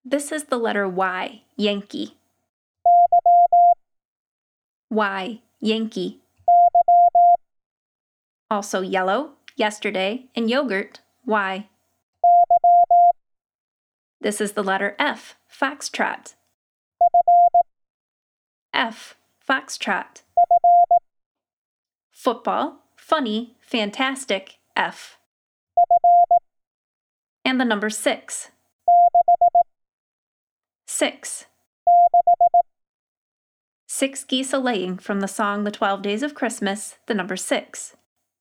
This is the letter Y, Yankee. Y, Yankee. Also yellow, yesterday, and yogurt, Y. This is the letter F, Foxtrot. F, Foxtrot. Football, funny, fantastic, F. And the number 6. 6. 6 geese a-laying from the song The 12 Days of Christmas, the number 6.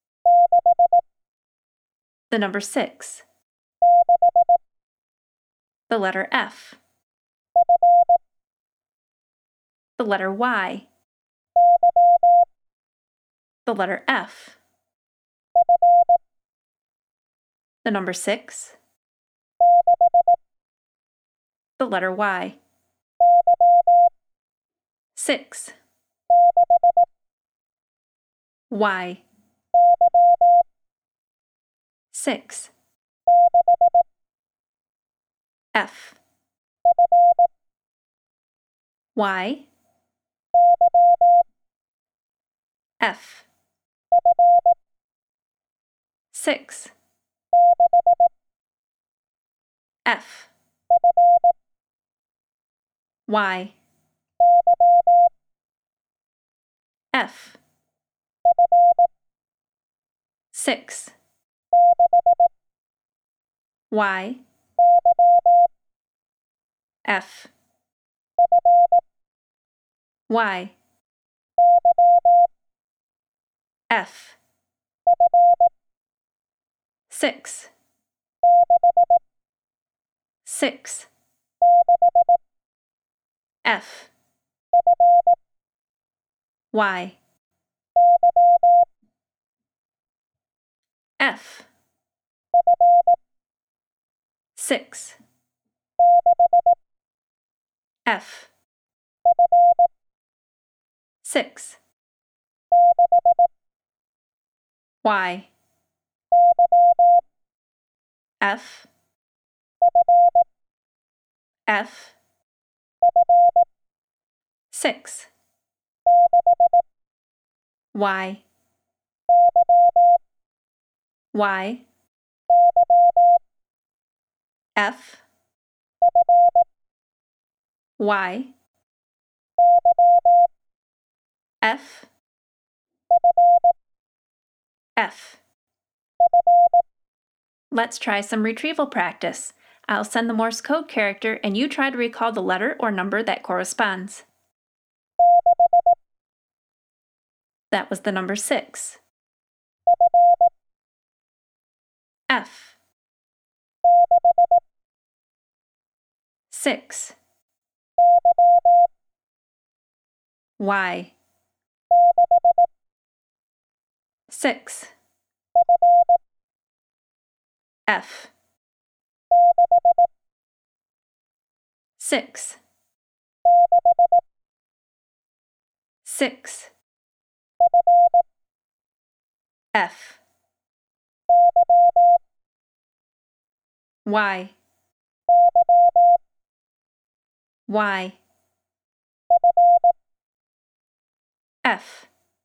The number 6. The letter F. The letter Y. The letter F. The number 6. The letter Y. 6. Y. 6. F. Y. F. 6. F. Y. F. 6. Y. F. Y. F. 6. 6. F. Y. F. 6. F. 6. Y. F. F. 6. Y. Y. F. Y. F. F. Let's try some retrieval practice. I'll send the Morse code character and you try to recall the letter or number that corresponds. That was the number 6. F. 6. Y. 6. F. 6. 6. F. Y. Y. F.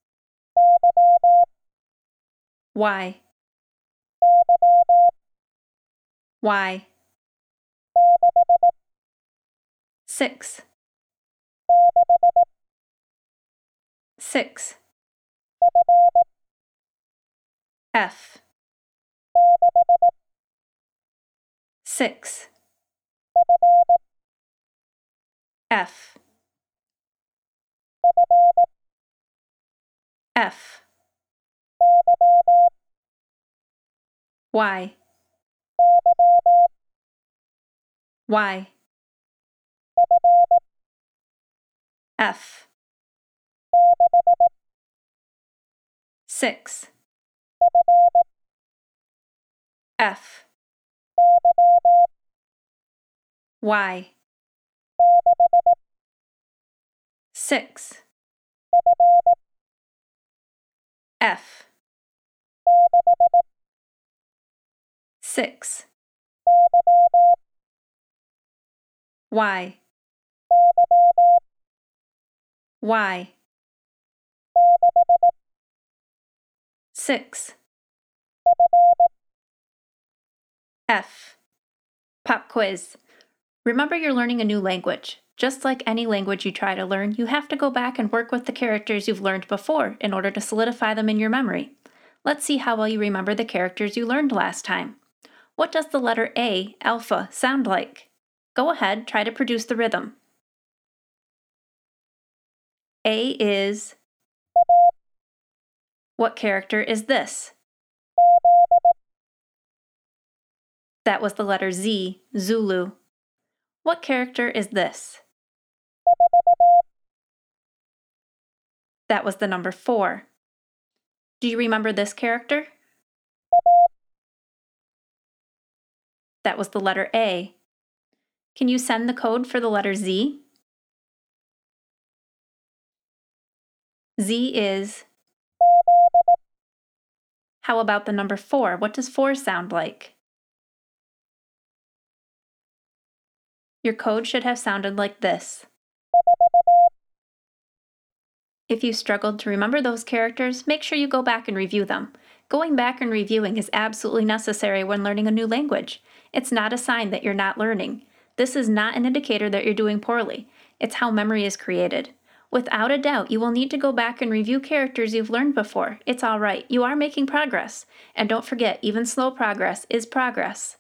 Y. Y. 6. 6. F. 6. F. F. Y. Y. F. 6. F. Y. 6. F. 6. Y. Y. 6. F. Pop quiz. Remember, you're learning a new language. Just like any language you try to learn, you have to go back and work with the characters you've learned before in order to solidify them in your memory. Let's see how well you remember the characters you learned last time. What does the letter A, alpha, sound like? Go ahead, try to produce the rhythm. A is... What character is this? That was the letter Z, Zulu. What character is this? That was the number 4. Do you remember this character? That was the letter A. Can you send the code for the letter Z? Z is... How about the number 4? What does 4 sound like? Your code should have sounded like this. If you struggled to remember those characters, make sure you go back and review them. Going back and reviewing is absolutely necessary when learning a new language. It's not a sign that you're not learning. This is not an indicator that you're doing poorly. It's how memory is created. Without a doubt, you will need to go back and review characters you've learned before. It's all right. You are making progress. And don't forget, even slow progress is progress.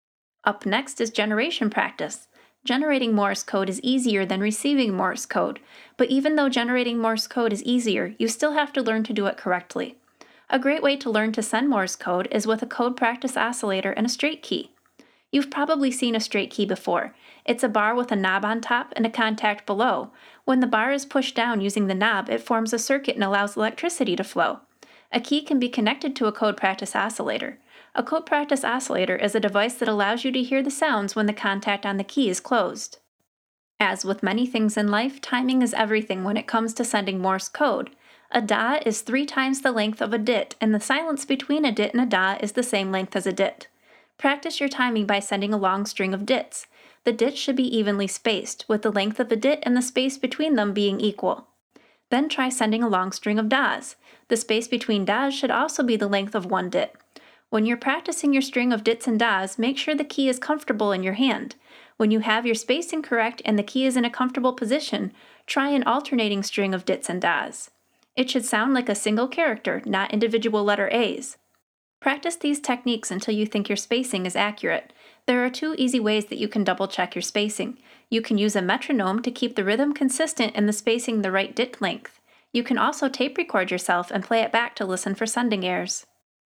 Up next is generation practice. Generating Morse code is easier than receiving Morse code, but even though generating Morse code is easier, you still have to learn to do it correctly. A great way to learn to send Morse code is with a code practice oscillator and a straight key. You've probably seen a straight key before. It's a bar with a knob on top and a contact below. When the bar is pushed down using the knob, it forms a circuit and allows electricity to flow. A key can be connected to a code practice oscillator. A code practice oscillator is a device that allows you to hear the sounds when the contact on the key is closed. As with many things in life, timing is everything when it comes to sending Morse code. A da is 3 times the length of a dit, and the silence between a dit and a da is the same length as a dit. Practice your timing by sending a long string of dits. The dits should be evenly spaced, with the length of a dit and the space between them being equal. Then try sending a long string of das. The space between das should also be the length of one dit. When you're practicing your string of dits and das, make sure the key is comfortable in your hand. When you have your spacing correct and the key is in a comfortable position, try an alternating string of dits and das. It should sound like a single character, not individual letter A's. Practice these techniques until you think your spacing is accurate. There are 2 easy ways that you can double-check your spacing. You can use a metronome to keep the rhythm consistent and the spacing the right dit length. You can also tape record yourself and play it back to listen for sending errors.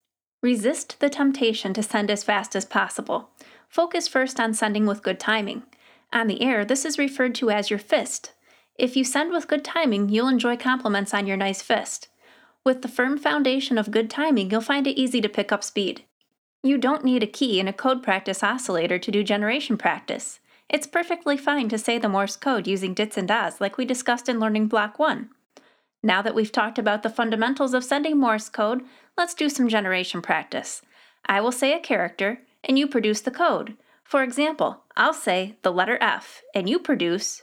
Resist the temptation to send as fast as possible. Focus first on sending with good timing. On the air, this is referred to as your fist. If you send with good timing, you'll enjoy compliments on your nice fist. With the firm foundation of good timing, you'll find it easy to pick up speed. You don't need a key and a code practice oscillator to do generation practice. It's perfectly fine to say the Morse code using dits and das like we discussed in Learning Block 1. Now that we've talked about the fundamentals of sending Morse code, let's do some generation practice. I will say a character, and you produce the code. For example, I'll say the letter F, and you produce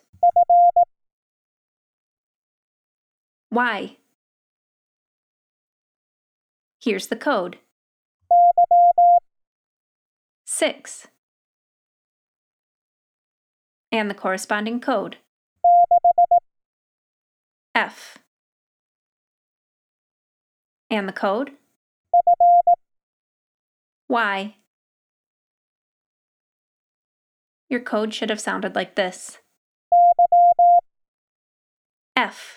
Y. Here's the code. 6. And the corresponding code. F. And the code. Y. Your code should have sounded like this. F.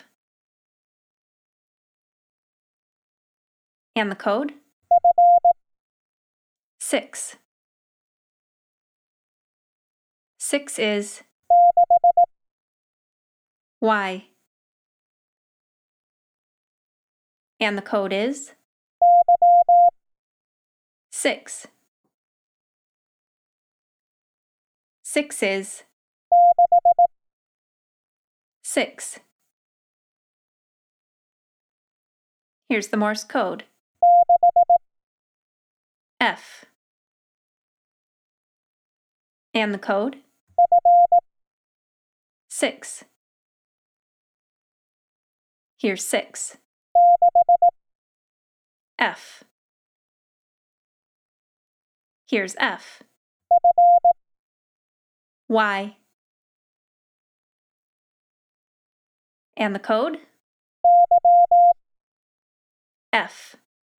And the code. 6. 6 is Y. And the code is 6. 6 is 6. Here's the Morse code. F. And the code. 6. Here's 6. F. Here's F. Y. And the code? F.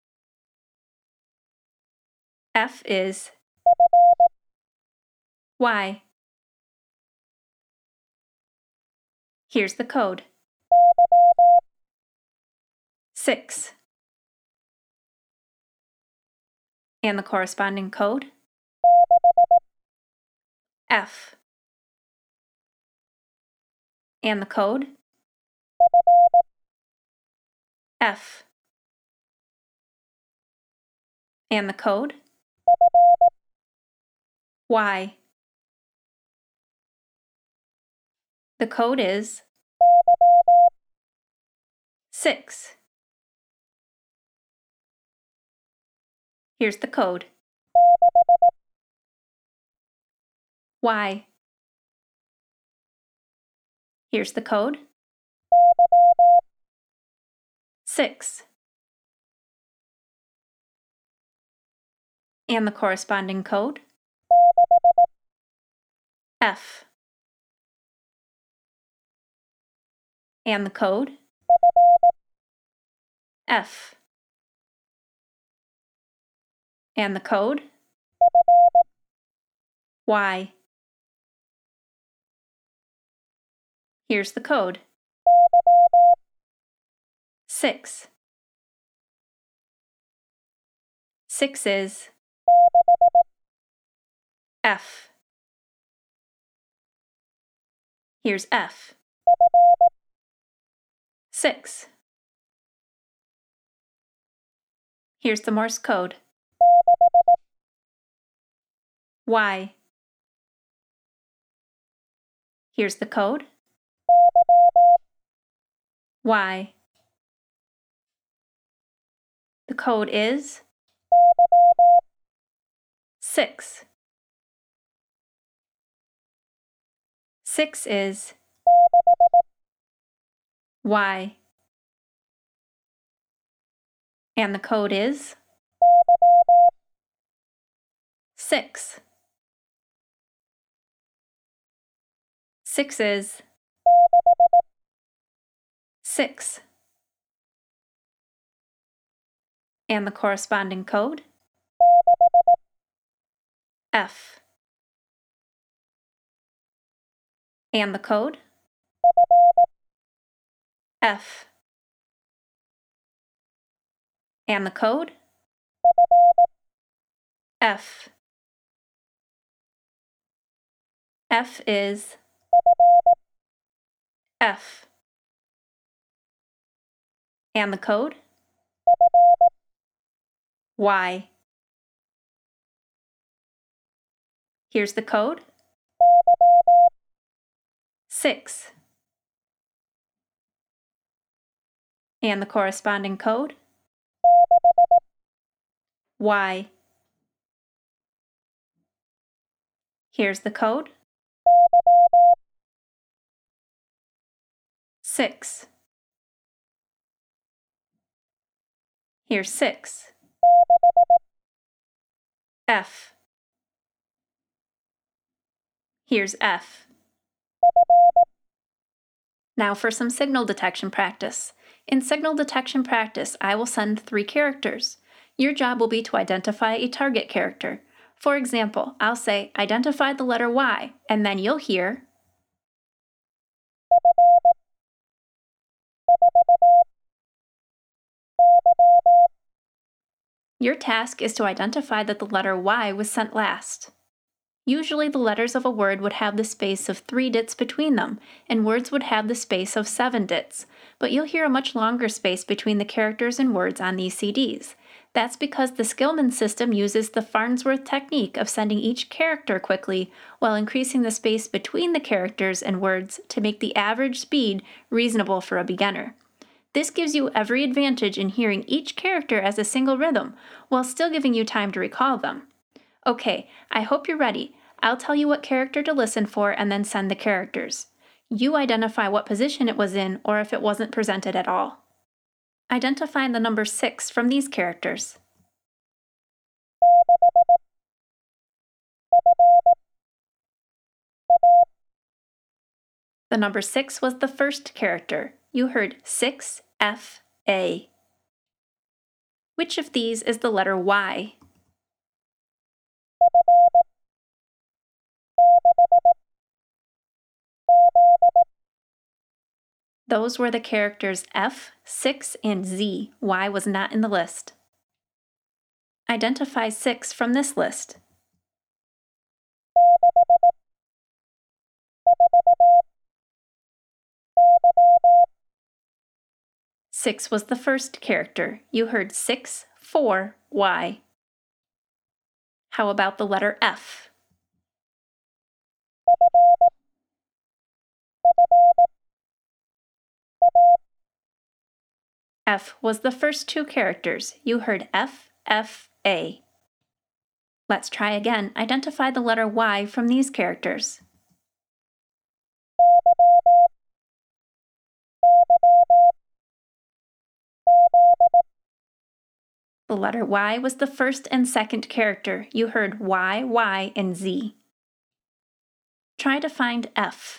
F is Y. Here's the code. 6. And the corresponding code? F. And the code? F. And the code? Y. The code is 6. Here's the code. Y. Here's the code. 6. And the corresponding code? F. And the code? F. And the code? Y. Here's the code. 6. 6 is F. Here's F. 6. Here's the Morse code. Y. Here's the code. Y. The code is 6. 6 is Y. And the code is 6. 6 is 6. And the corresponding code? F. And the code? F. And the code? F. F is F. And the code? Y. Here's the code. 6. And the corresponding code? Y. Here's the code. 6. Here's 6. F. Here's F. Now for some signal detection practice. In signal detection practice, I will send 3 characters. Your job will be to identify a target character. For example, I'll say, identify the letter Y, and then you'll hear your task is to identify that the letter Y was sent last. Usually the letters of a word would have the space of 3 dits between them, and words would have the space of 7 dits, but you'll hear a much longer space between the characters and words on these CDs. That's because the Skillman system uses the Farnsworth technique of sending each character quickly while increasing the space between the characters and words to make the average speed reasonable for a beginner. This gives you every advantage in hearing each character as a single rhythm, while still giving you time to recall them. Okay, I hope you're ready. I'll tell you what character to listen for and then send the characters. You identify what position it was in or if it wasn't presented at all. Identify the number 6 from these characters. The number 6 was the first character. You heard 6FA. Which of these is the letter Y? Those were the characters F, 6, and Z. Y was not in the list. Identify 6 from this list. Six was the first character. You heard 6, 4, Y. How about the letter F? F was the first two characters. You heard F, F, A. Let's try again. Identify the letter Y from these characters. The letter Y was the first and second character. You heard Y, Y, and Z. Try to find F.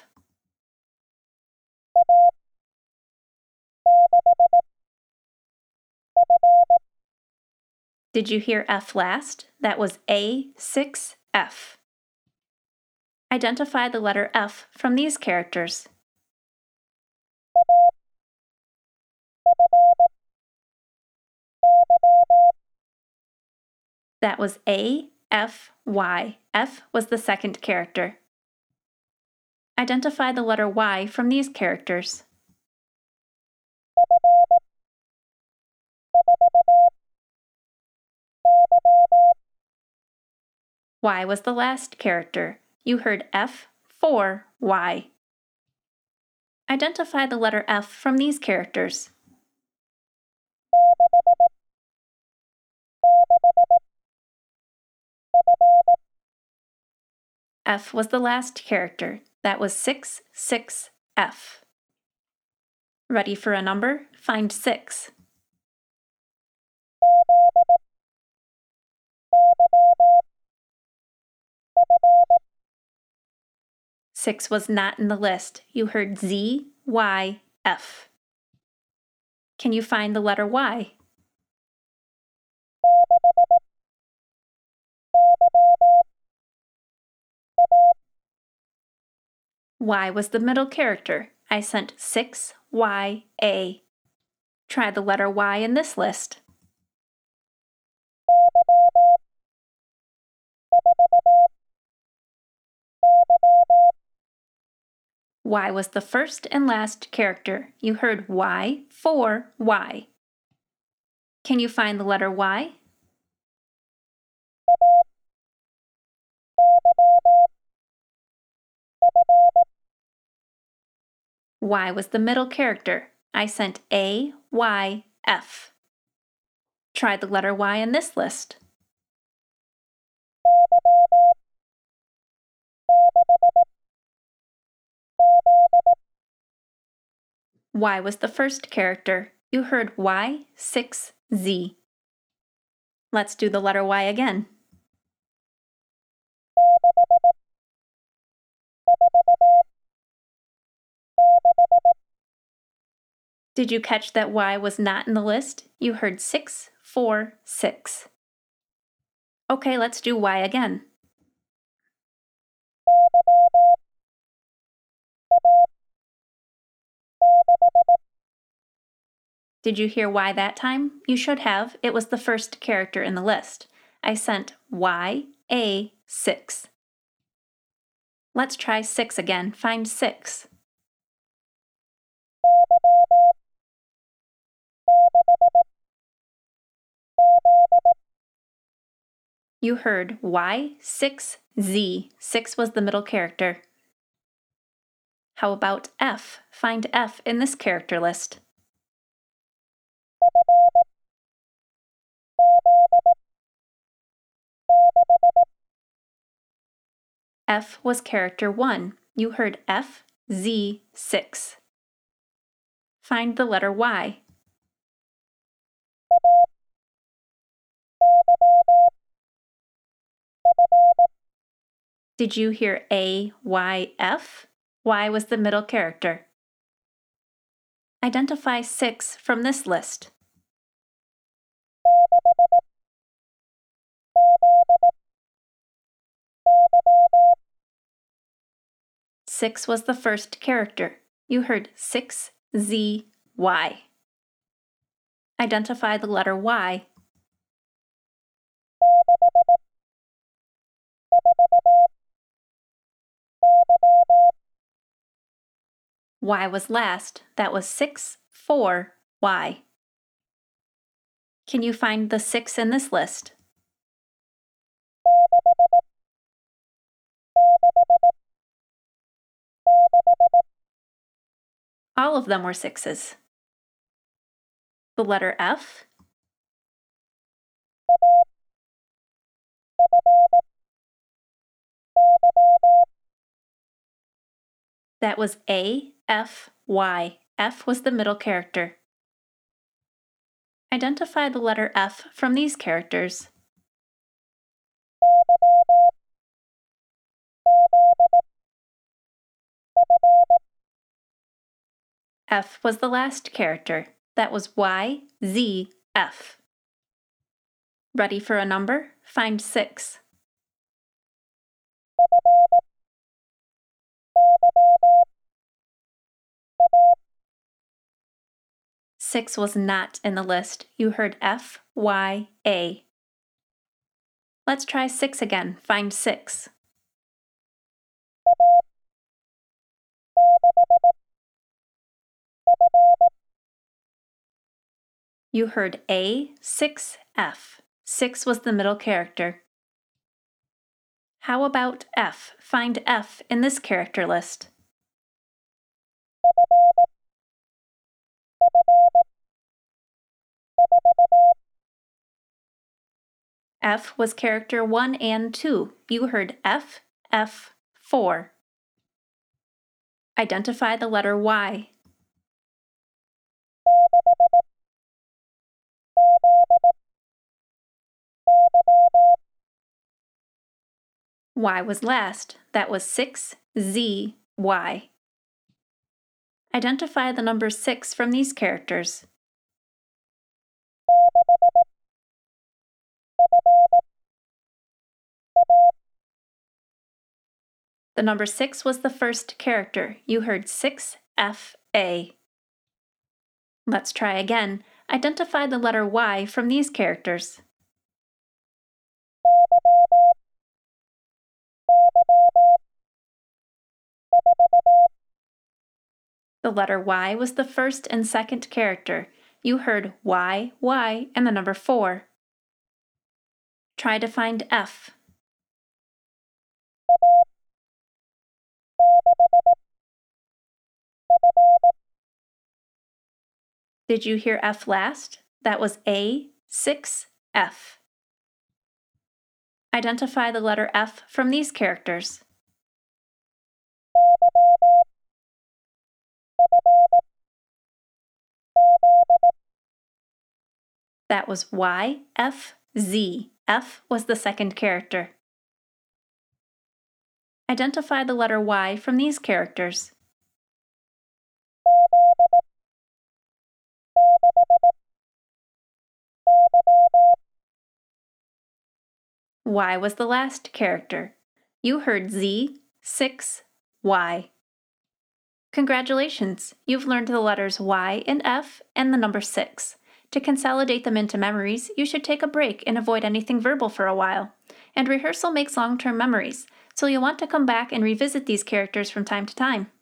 Did you hear F last? That was A6F. Identify the letter F from these characters. That was A-F-Y. F was the second character. Identify the letter Y from these characters. Y was the last character. You heard F, 4, Y. Identify the letter F from these characters. F was the last character. That was 6, 6, F. Ready for a number? Find 6. Six was not in the list. You heard Z, Y, F. Can you find the letter Y? Y was the middle character. I sent 6, Y, A. Try the letter Y in this list. Y was the first and last character. You heard Y, 4, Y. Can you find the letter Y? Y was the middle character. I sent A, Y, F. Try the letter Y in this list. Y was the first character. You heard Y, 6, Z. Let's do the letter Y again. Did you catch that Y was not in the list? You heard 6, 4, 6. Okay, let's do Y again. Did you hear Y that time? You should have. It was the first character in the list. I sent Y, A, 6. Let's try 6 again. Find 6. You heard Y, 6, Z. 6 was the middle character. How about F? Find F in this character list. F was character 1. You heard F, Z6. Find the letter Y. Did you hear A, Y, F? Y was the middle character. Identify 6 from this list. Six was the first character. You heard 6Z-Y. Identify the letter Y. Y was last. That was 6-4-Y. Can you find the 6 in this list? All of them were 6s. The letter F. That was A-F-Y. F was the middle character. Identify the letter F from these characters. F was the last character. That was Y-Z-F. Ready for a number? Find 6. Six was not in the list. You heard F-Y-A. Let's try 6 again. Find 6. You heard A-6-F. 6 was the middle character. How about F? Find F in this character list. F was character 1 and 2. You heard F, F, 4. Identify the letter Y. Y was last. That was 6-Z-Y. Identify the number 6 from these characters. The number 6 was the first character. You heard 6-F-A. Let's try again. Identify the letter Y from these characters. The letter Y was the first and second character. You heard Y, Y, and the number 4. Try to find F. Did you hear F last? That was A-6-F. Identify the letter F from these characters. That was Y-F-Z. F was the second character. Identify the letter Y from these characters. Y was the last character. You heard Z-6-Y. Congratulations! You've learned the letters Y and F and the number 6. To consolidate them into memories, you should take a break and avoid anything verbal for a while. And rehearsal makes long-term memories, so you'll want to come back and revisit these characters from time to time.